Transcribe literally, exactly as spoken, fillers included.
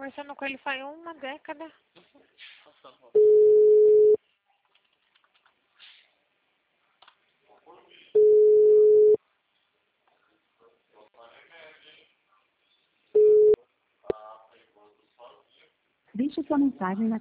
conversando com ele faz uma década. Deixe sua mensagem na